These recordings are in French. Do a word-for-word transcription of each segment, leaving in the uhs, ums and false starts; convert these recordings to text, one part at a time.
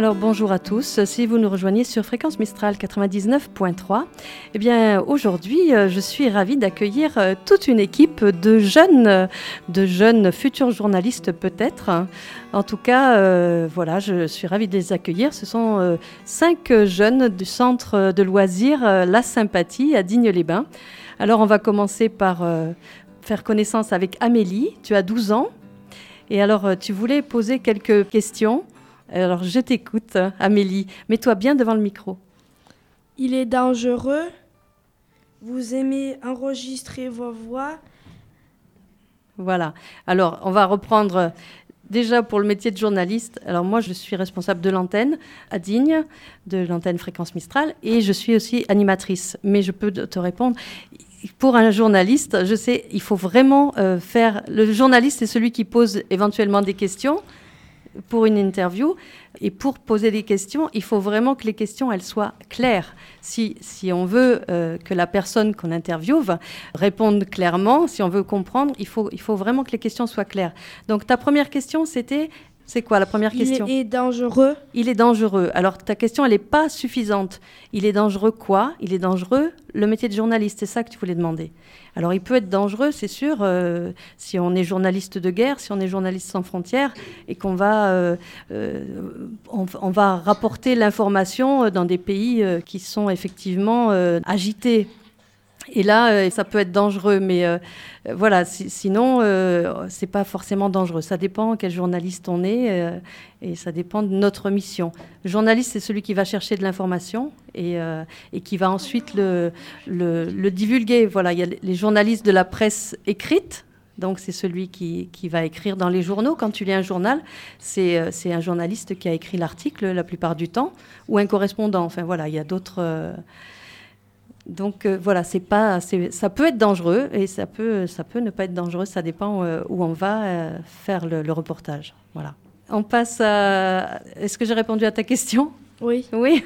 Alors bonjour à tous, si vous nous rejoignez sur Fréquence Mistral quatre-vingt-dix-neuf point trois, eh bien aujourd'hui je suis ravie d'accueillir toute une équipe de jeunes, de jeunes futurs journalistes peut-être. En tout cas, euh, voilà, je suis ravie de les accueillir. Ce sont euh, cinq jeunes du centre de loisirs euh, La Sympathie à Digne-les-Bains. Alors on va commencer par euh, faire connaissance avec Amélie, tu as douze ans. Et alors tu voulais poser quelques questions. Alors, je t'écoute, Amélie. Mets-toi bien devant le micro. Il est dangereux. Vous aimez enregistrer vos voix. Voilà. Alors, on va reprendre déjà pour le métier de journaliste. Alors, moi, je suis responsable de l'antenne à Digne, de l'antenne Fréquence Mistral, et je suis aussi animatrice. Mais je peux te répondre. Pour un journaliste, je sais, il faut vraiment euh, faire... Le journaliste, c'est celui qui pose éventuellement des questions pour une interview, et pour poser des questions, il faut vraiment que les questions elles soient claires. Si, si on veut euh, que la personne qu'on interviewe réponde clairement, si on veut comprendre, il faut, il faut vraiment que les questions soient claires. Donc ta première question, c'était... C'est quoi la première question ? Il est dangereux. Il est dangereux. Alors ta question, elle n'est pas suffisante. Il est dangereux quoi ? Il est dangereux le métier de journaliste. C'est ça que tu voulais demander. Alors il peut être dangereux, c'est sûr, euh, si on est journaliste de guerre, si on est journaliste sans frontières et qu'on va, euh, euh, on, on va rapporter l'information dans des pays euh, qui sont effectivement euh, agités. Et là, euh, ça peut être dangereux, mais euh, voilà, si, sinon, euh, c'est pas forcément dangereux. Ça dépend quel journaliste on est euh, et ça dépend de notre mission. Le journaliste, c'est celui qui va chercher de l'information et, euh, et qui va ensuite le, le, le divulguer. Voilà, il y a les journalistes de la presse écrite. Donc, c'est celui qui, qui va écrire dans les journaux. Quand tu lis un journal, c'est, c'est un journaliste qui a écrit l'article la plupart du temps ou un correspondant. Enfin, voilà, il y a d'autres... Euh, Donc euh, voilà, c'est pas, c'est, ça peut être dangereux et ça peut, ça peut ne pas être dangereux, ça dépend euh, où on va euh, faire le, le reportage. Voilà. On passe à... Est-ce que j'ai répondu à ta question ? Oui. Oui.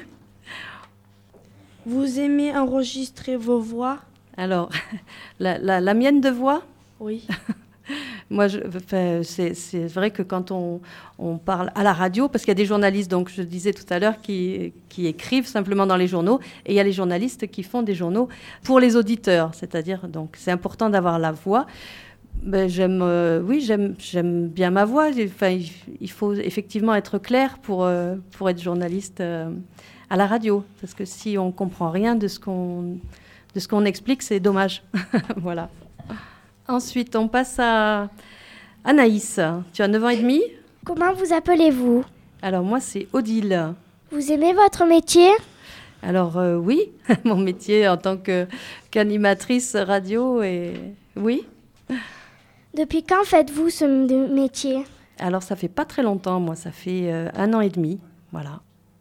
Vous aimez enregistrer vos voix ? Alors, la, la, la mienne de voix ? Oui. Moi, je, enfin, c'est, c'est vrai que quand on, on parle à la radio, parce qu'il y a des journalistes, donc je disais tout à l'heure, qui, qui écrivent simplement dans les journaux, et il y a les journalistes qui font des journaux pour les auditeurs, c'est-à-dire, donc c'est important d'avoir la voix. Ben, j'aime, euh, oui, j'aime, j'aime bien ma voix. Enfin, il, il faut effectivement être clair pour, euh, pour être journaliste euh, à la radio, parce que si on comprend rien de ce qu'on, de ce qu'on explique, c'est dommage. Voilà. Ensuite, on passe à Anaïs. Tu as neuf ans et demi ? Comment vous appelez-vous ? Alors, moi, c'est Odile. Vous aimez votre métier ? Alors, euh, oui, mon métier en tant que, qu'animatrice radio, et oui. Depuis quand faites-vous ce métier ? Alors, ça fait pas très longtemps, moi, ça fait euh, un an et demi, voilà.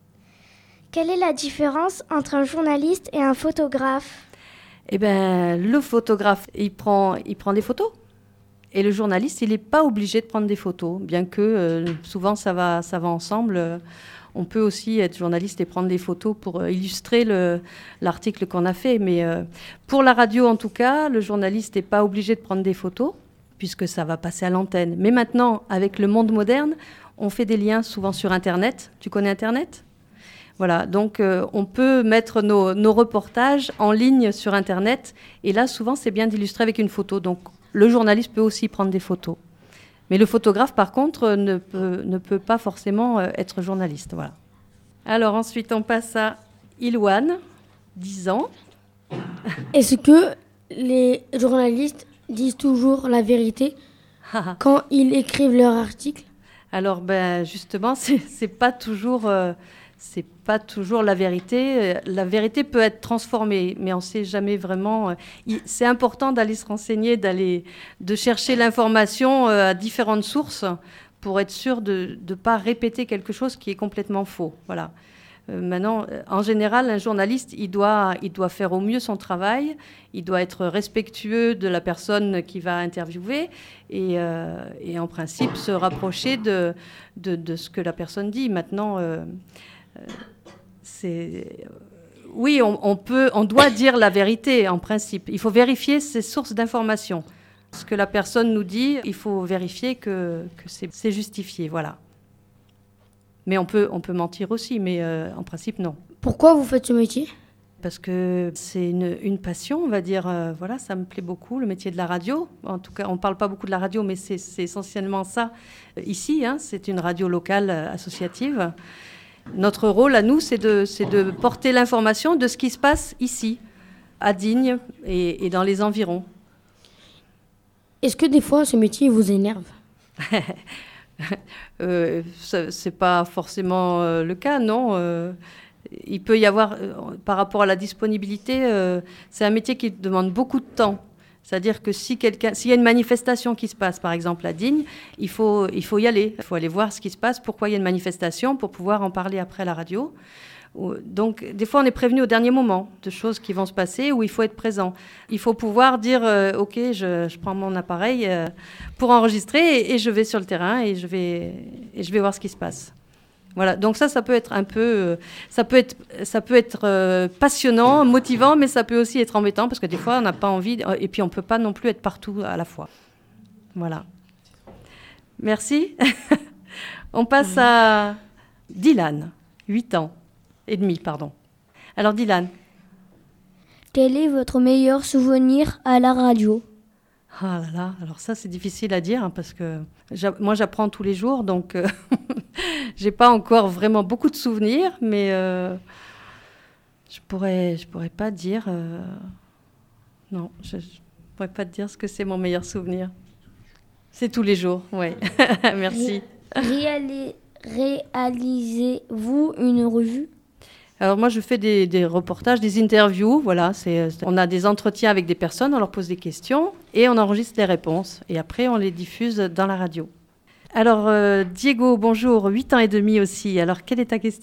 Quelle est la différence entre un journaliste et un photographe ? Eh bien, le photographe, il prend, il prend des photos. Et le journaliste, il n'est pas obligé de prendre des photos, bien que euh, souvent ça va, ça va ensemble. On peut aussi être journaliste et prendre des photos pour euh, illustrer le, l'article qu'on a fait. Mais euh, pour la radio, en tout cas, le journaliste n'est pas obligé de prendre des photos, puisque ça va passer à l'antenne. Mais maintenant, avec le monde moderne, on fait des liens souvent sur Internet. Tu connais Internet ? Voilà, donc euh, on peut mettre nos, nos reportages en ligne sur Internet. Et là, souvent, c'est bien d'illustrer avec une photo. Donc, le journaliste peut aussi prendre des photos. Mais le photographe, par contre, ne peut, ne peut pas forcément euh, être journaliste. Voilà. Alors, ensuite, on passe à Ilouane, dix ans. Est-ce que les journalistes disent toujours la vérité quand ils écrivent leur article ? Alors, ben, justement, c'est, c'est pas toujours... Euh, C'est pas toujours la vérité. La vérité peut être transformée, mais on ne sait jamais vraiment. C'est important d'aller se renseigner, d'aller, de chercher l'information à différentes sources pour être sûr de ne pas répéter quelque chose qui est complètement faux. Voilà. Euh, maintenant, en général, un journaliste, il doit, il doit faire au mieux son travail, il doit être respectueux de la personne qui va interviewer et, euh, et en principe se rapprocher de, de, de ce que la personne dit. Maintenant, euh, c'est... oui, on, on, peut, on doit dire la vérité en principe. Il faut vérifier ses sources d'information. Ce que la personne nous dit, il faut vérifier que, que c'est, c'est justifié. Voilà. Mais on peut, on peut mentir aussi, mais euh, en principe, non. Pourquoi vous faites ce métier ? Parce que c'est une, une passion, on va dire. Euh, voilà, ça me plaît beaucoup, le métier de la radio. En tout cas, on ne parle pas beaucoup de la radio, mais c'est, c'est essentiellement ça euh, ici. Hein, c'est une radio locale euh, associative. Notre rôle à nous, c'est de, c'est de porter l'information de ce qui se passe ici, à Digne et, et dans les environs. Est-ce que des fois, ce métier vous énerve ? euh, ce n'est pas forcément euh, le cas, non. Euh, il peut y avoir, euh, par rapport à la disponibilité, euh, c'est un métier qui demande beaucoup de temps. C'est-à-dire que si quelqu'un, s'il y a une manifestation qui se passe, par exemple à Digne, il faut, il faut y aller. Il faut aller voir ce qui se passe, pourquoi il y a une manifestation, pour pouvoir en parler après à la radio. Donc, des fois, on est prévenu au dernier moment de choses qui vont se passer où il faut être présent. Il faut pouvoir dire euh, « Ok, je, je prends mon appareil euh, pour enregistrer et, et je vais sur le terrain et je vais, et je vais voir ce qui se passe. » Voilà, donc ça, ça peut être un peu, euh, ça peut être, ça peut être euh, passionnant, motivant, mais ça peut aussi être embêtant parce que des fois, on n'a pas envie, et puis on ne peut pas non plus être partout à la fois. Voilà. Merci. On passe à Dylan, huit ans et demi, pardon. Alors Dylan. Quel est votre meilleur souvenir à la radio ? Ah là là, alors ça c'est difficile à dire hein, parce que j'a- moi j'apprends tous les jours, donc euh, j'ai pas encore vraiment beaucoup de souvenirs, mais euh, je pourrais, je pourrais pas dire. Euh, non, je, je pourrais pas te dire ce que c'est mon meilleur souvenir. C'est tous les jours, ouais. Merci. Réali- Réalisez-vous une revue ? Alors moi je fais des, des reportages, des interviews, voilà. C'est, c'est- on a des entretiens avec des personnes, on leur pose des questions et on enregistre les réponses et après on les diffuse dans la radio. Alors euh, Diego, bonjour, huit ans et demi aussi. Alors quelle est ta question ?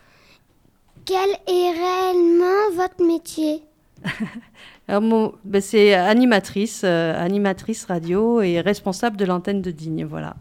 Quel est réellement votre métier ? Alors, mon- ben, c'est animatrice, euh, animatrice radio et responsable de l'antenne de Digne, voilà.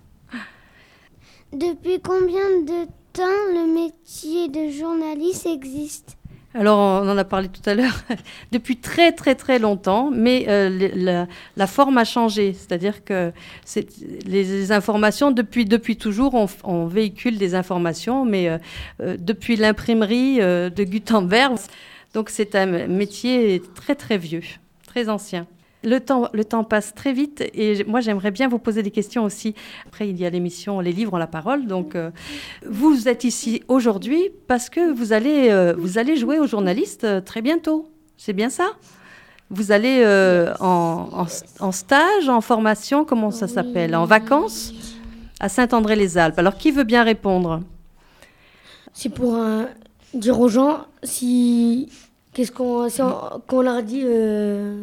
Depuis combien de temps le métier de journaliste existe ? Alors, on en a parlé tout à l'heure, depuis très très très longtemps, mais euh, le- la, la forme a changé. C'est-à-dire que c'est, les, les informations, depuis, depuis toujours, on, on véhicule des informations, mais euh, euh, depuis l'imprimerie euh, de Gutenberg, donc c'est un métier très très vieux, très ancien. Le temps, le temps passe très vite et moi j'aimerais bien vous poser des questions aussi. Après il y a l'émission Les livres ont la parole. Donc euh, vous êtes ici aujourd'hui parce que vous allez, euh, vous allez jouer au journaliste euh, très bientôt. C'est bien ça ? Vous allez euh, en, en, en stage, en formation, comment ça s'appelle ? En vacances à Saint-André-les-Alpes. Alors qui veut bien répondre ? C'est pour euh, dire aux gens si qu'est-ce qu'on si on, qu'on leur dit. Euh...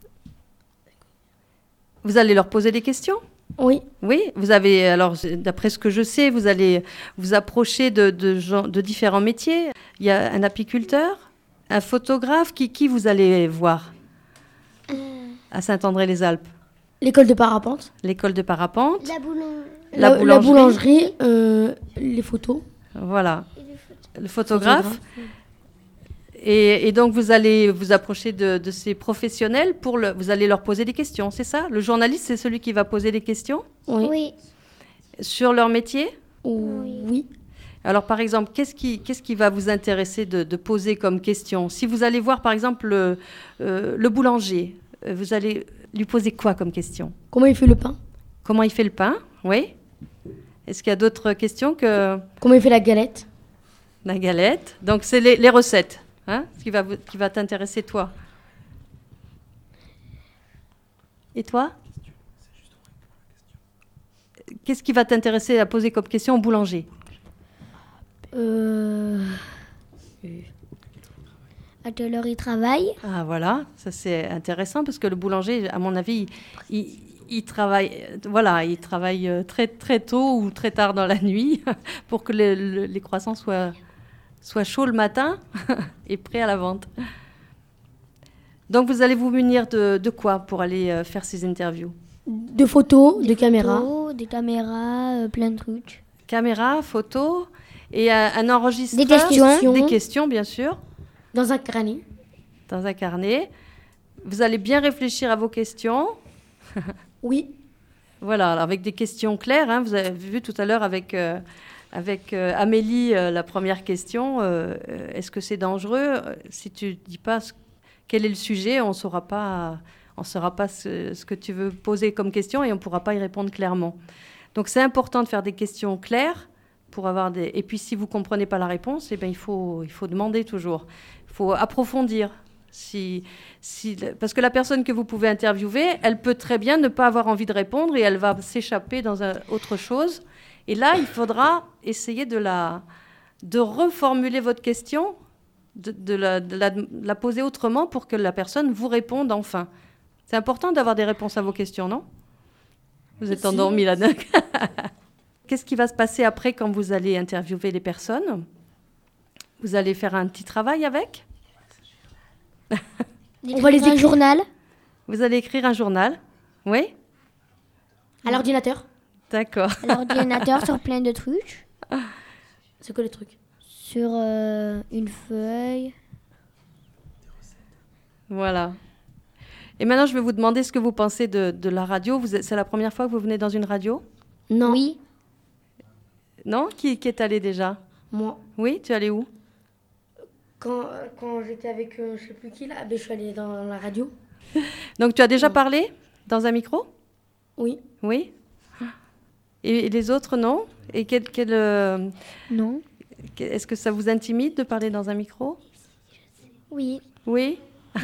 Vous allez leur poser des questions ? Oui. Oui, vous avez, alors d'après ce que je sais, vous allez vous approcher de, de, gens, de différents métiers. Il y a un apiculteur, un photographe, qui, qui vous allez voir Euh, à Saint-André-les-Alpes ? L'école de parapente. L'école de parapente, La boulon... la, La, boulangerie, la boulangerie, euh, les photos. voilà, et les photos. le photographe. Et, et donc vous allez vous approcher de, de ces professionnels pour le, vous allez leur poser des questions, c'est ça ? Le journaliste, c'est celui qui va poser des questions Oui. Oui. sur leur métier ? Oui. oui. Alors, par exemple, qu'est-ce qui, qu'est-ce qui va vous intéresser de, de poser comme question ? Si vous allez voir, par exemple, le, euh, le boulanger, euh, vous allez lui poser quoi comme question ? Comment il fait le pain ? Comment il fait le pain ? Oui. Est-ce qu'il y a d'autres questions que Comment il fait la galette ? la galette ? Donc, c'est les, les recettes, hein, ce qui va, vous- qui va t'intéresser, toi. Et toi ? Qu'est-ce qui va t'intéresser à poser comme question au boulanger ? Euh... À quelle heure il travaille ? Ah voilà, ça c'est intéressant parce que le boulanger, à mon avis, il, il, il travaille, euh, voilà, il travaille euh, très très tôt ou très tard dans la nuit pour que le- le- les croissants soient, soient chauds le matin et prêts à la vente. Donc vous allez vous munir de, de quoi pour aller euh, faire ces interviews ? De photos, de caméras. Photos, des caméras, euh, plein de trucs. Caméra, photo et un, un enregistreur. Des questions. Des questions, bien sûr, Dans un carnet. dans un carnet. Vous allez bien réfléchir à vos questions. Oui. Voilà, alors avec des questions claires, hein, vous avez vu tout à l'heure avec, euh, avec euh, Amélie, euh, la première question, euh, est-ce que c'est dangereux? Si tu ne dis pas ce, quel est le sujet, on ne saura pas, on saura pas ce, ce que tu veux poser comme question et on ne pourra pas y répondre clairement. Donc c'est important de faire des questions claires pour avoir des... Et puis si vous ne comprenez pas la réponse, eh bien, il faut, il faut demander toujours. Il faut approfondir. Si, si, parce que la personne que vous pouvez interviewer, elle peut très bien ne pas avoir envie de répondre et elle va s'échapper dans un, autre chose. Et là, il faudra essayer de, la, de reformuler votre question, de, de, la, de, la, de la poser autrement pour que la personne vous réponde enfin. C'est important d'avoir des réponses à vos questions, non? Vous êtes endormi là-dedans. Qu'est-ce qui va se passer après quand vous allez interviewer les personnes? Vous allez faire un petit travail avec? On va les écrire un journal. Vous allez écrire un journal? Oui? À l'ordinateur. D'accord. À l'ordinateur sur plein de trucs. C'est quoi les trucs? Sur euh, une feuille. Voilà. Et maintenant, je vais vous demander ce que vous pensez de, de la radio. Vous êtes, c'est la première fois que vous venez dans une radio? Non. Oui. Non? Qui, qui est allé déjà? Moi. Oui? Tu es allé où? Quand, quand j'étais avec euh, je ne sais plus qui, là, ben, je suis allée dans la radio. Donc, tu as déjà parlé dans un micro? Oui. Oui? Et, et les autres, non? Et quel, quel, euh, Non. est-ce que ça vous intimide de parler dans un micro? Oui. Oui?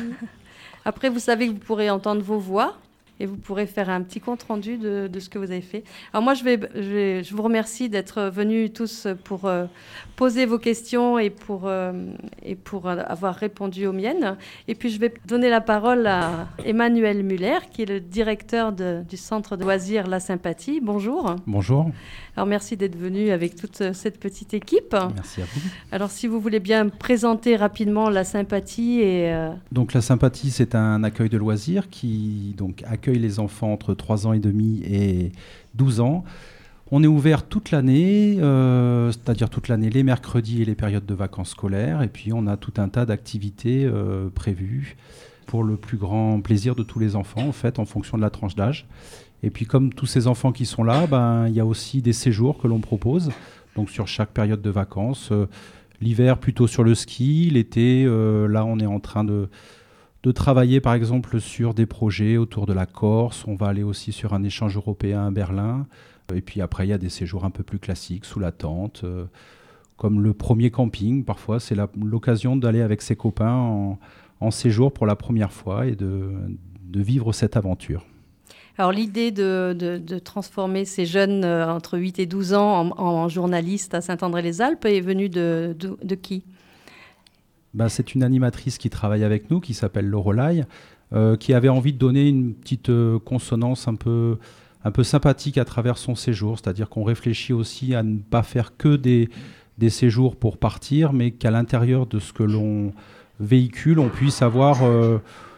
Après, vous savez que vous pourrez entendre vos voix et vous pourrez faire un petit compte-rendu de, de ce que vous avez fait. Alors moi, je, vais, je, vais, je vous remercie d'être venus tous pour euh, poser vos questions et pour, euh, et pour avoir répondu aux miennes. Et puis, je vais donner la parole à Emmanuel Muller, qui est le directeur de, du centre de loisirs La Sympathie. Bonjour. Bonjour. Alors, merci d'être venu avec toute cette petite équipe. Merci à vous. Alors, si vous voulez bien présenter rapidement La Sympathie et... Euh... Donc, La Sympathie, c'est un accueil de loisirs qui donc, accueille les enfants entre trois ans et demi et douze ans. On est ouvert toute l'année, euh, c'est-à-dire toute l'année, les mercredis et les périodes de vacances scolaires. Et puis, on a tout un tas d'activités euh, prévues pour le plus grand plaisir de tous les enfants, en fait, en fonction de la tranche d'âge. Et puis, comme tous ces enfants qui sont là, ben, il y a aussi des séjours que l'on propose, donc sur chaque période de vacances. Euh, l'hiver, plutôt sur le ski. L'été, euh, là, on est en train de, de travailler, par exemple, sur des projets autour de la Corse. On va aller aussi sur un échange européen à Berlin. Et puis après, il y a des séjours un peu plus classiques, sous la tente, euh, comme le premier camping. Parfois, c'est la, l'occasion d'aller avec ses copains en, en séjour pour la première fois et de, de vivre cette aventure. Alors l'idée de, de, de transformer ces jeunes euh, entre huit et douze ans en, en journalistes à Saint-André-les-Alpes est venue de, de, de qui? Ben, c'est une animatrice qui travaille avec nous, qui s'appelle Lorelai, euh, qui avait envie de donner une petite euh, consonance un peu, un peu sympathique à travers son séjour. C'est-à-dire qu'on réfléchit aussi à ne pas faire que des, des séjours pour partir, mais qu'à l'intérieur de ce que l'on véhicule, on puisse avoir... Euh,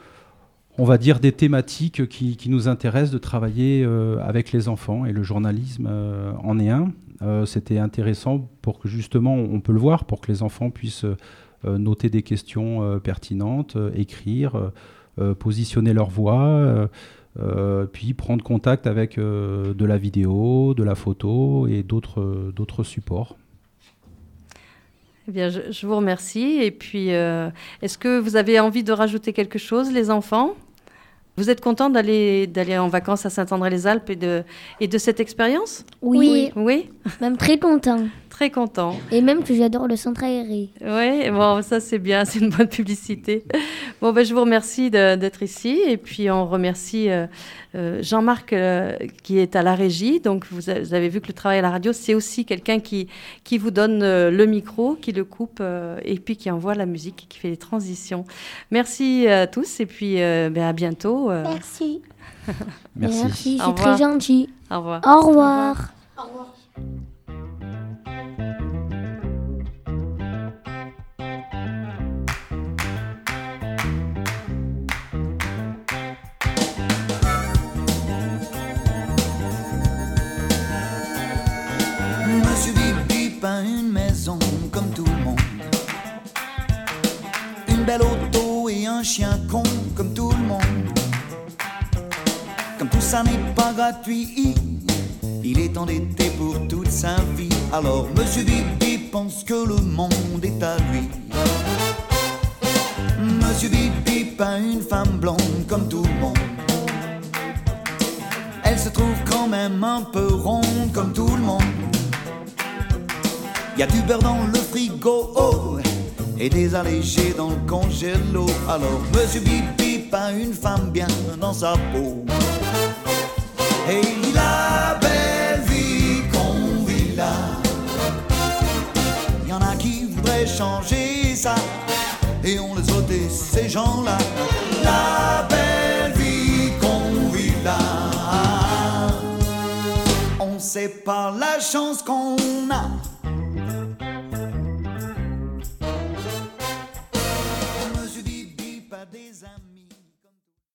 on va dire des thématiques qui, qui nous intéressent de travailler euh, avec les enfants, et le journalisme euh, en est un. Euh, c'était intéressant pour que justement, on peut le voir, pour que les enfants puissent euh, noter des questions euh, pertinentes, euh, écrire, euh, positionner leur voix, euh, euh, puis prendre contact avec euh, de la vidéo, de la photo et d'autres, d'autres supports. Eh bien, je, je vous remercie. Et puis, euh, est-ce que vous avez envie de rajouter quelque chose, les enfants? Vous êtes contents d'aller, d'aller en vacances à Saint-André-les-Alpes et de, et de cette expérience? Oui. Oui. Même très content. Très content. Et même que j'adore le centre aéré. Oui, bon, ça c'est bien, c'est une bonne publicité. Bon, ben, je vous remercie de, d'être ici. Et puis, on remercie euh, euh, Jean-Marc euh, qui est à la régie. Donc, vous, a, vous avez vu que le travail à la radio, c'est aussi quelqu'un qui, qui vous donne euh, le micro, qui le coupe euh, et puis qui envoie la musique, qui fait les transitions. Merci à tous et puis euh, ben, à bientôt. Euh. Merci. Merci. Merci, Au c'est très revoir. gentil. Au revoir. Au revoir. Au revoir. Monsieur Bip a une maison comme tout le monde, une belle auto et un chien con comme tout le monde. Comme tout ça n'est pas gratuit, Il est endetté pour toute sa vie. Alors Monsieur Bibi pense que le monde est à lui. Monsieur Bibi a une femme blonde comme tout le monde. Elle se trouve quand même un peu ronde comme tout le monde. Y a du beurre dans le frigo, oh, et des allégés dans le congélo. Alors Monsieur Bibi a une femme bien dans sa peau. Et la belle vie qu'on vit là, y en a qui voudraient changer ça, et on les ôtait ces gens-là. La belle vie qu'on vit là, on sait pas la chance qu'on a